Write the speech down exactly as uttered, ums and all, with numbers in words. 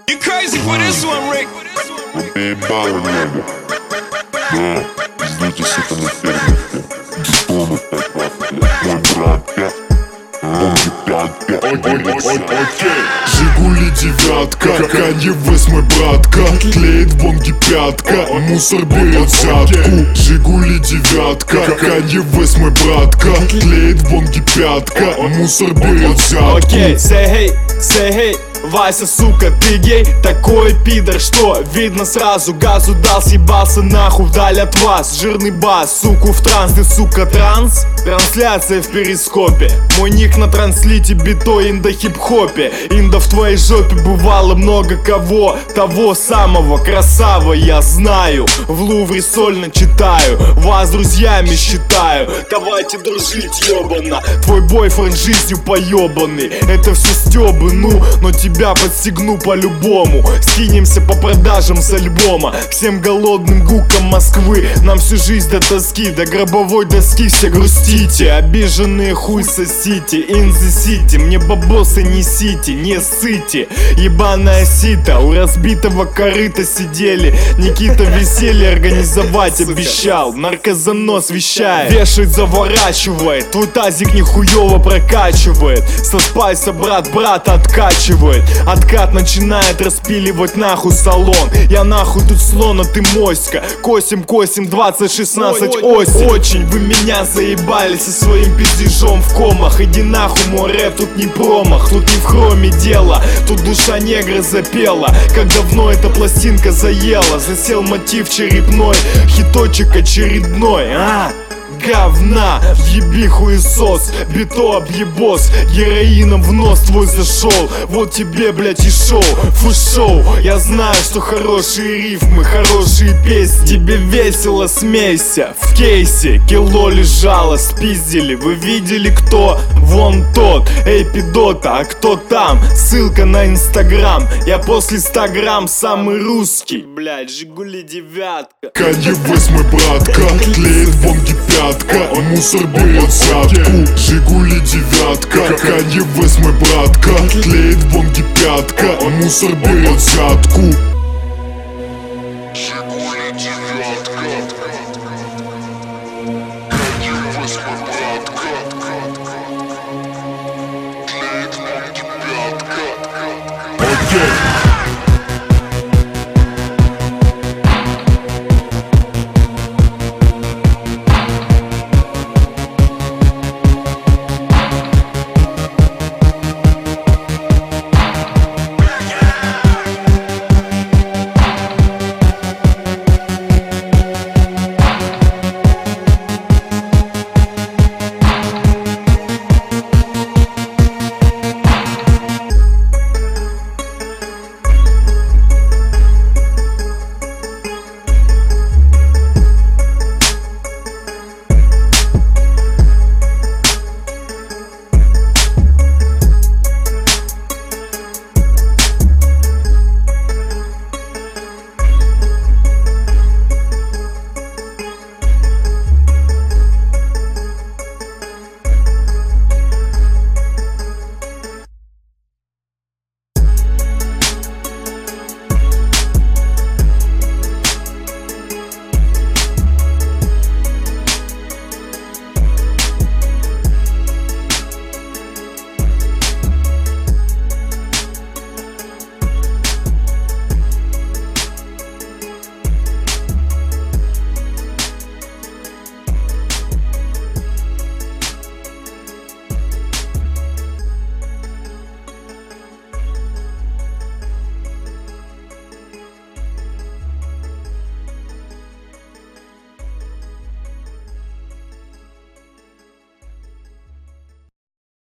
You crazy for this one, Rick? Поебало небо. Да, ждите сука на ферме. Дома так мой братка. Бомби пятка. Жигули девятка, Канье Вест мой братка. Тлеет в бонге пятка, мусор берет взятку. Жигули девятка, Канье Вест мой братка. Тлеет в бонге пятка, мусор берет взятку. Окей, say hey, say hey. Вася, сука, ты гей, такой пидор, что видно сразу. Газу дал, съебался нахуй вдаль от вас. Жирный бас, суку в транс, ты, сука, транс. Трансляция в перископе. Мой ник на транслите, битой инда хип-хопе. Инда в твоей жопе бывало много кого. Того самого красава я знаю. В Лувре сольно читаю, вас друзьями считаю. Давайте дружить, ёбана. Твой бойфренд жизнью поёбанный. Это все стёбы, ну, но тебя подстегну по-любому. Скинемся по продажам с альбома. Всем голодным гукам Москвы. Нам всю жизнь до тоски, до гробовой доски все грустите. Обиженные хуй сосите, in the city. Мне бабосы несите, не ссыте. Ебаная сита, у разбитого корыта сидели. Никита веселье организовать обещал. Наркозанос вещает, вешает, заворачивает. Твой тазик нихуёво прокачивает. Со спайса брат брата откачивает. Откат начинает распиливать нахуй салон. Я нахуй тут слон, а ты моська. Косим, косим, двадцать шестнадцать осень. Очень вы меня заебали со своим пиздежом в комах. Иди нахуй, мой рэп тут не промах. Тут не в хроме дело, тут душа негра запела. Как давно эта пластинка заела. Засел мотив черепной, хиточек очередной, а? Говна, въеби хуесос, бито объебос. Героином в нос твой зашел. Вот тебе, блять, и шоу, фу-шоу. Я знаю, что хорошие рифмы, хорошие песни. Тебе весело, смейся. В кейсе кило лежало, спиздили. Вы видели, кто? Вон тот. Эй, пидота, а кто там? Ссылка на инстаграм. Я после ста грамм самый русский. Блять, Жигули девятка. Канье Вест мой братка. Тлеет в бонге пятка, мусор берет взятку. Жигули девятка, Канье Вест мой братка. Тлеет в бонге пятка, мусор берет взятку. Жигули девятка, Канье Вест мой братка. Тлеет в бонге пятка. Окей.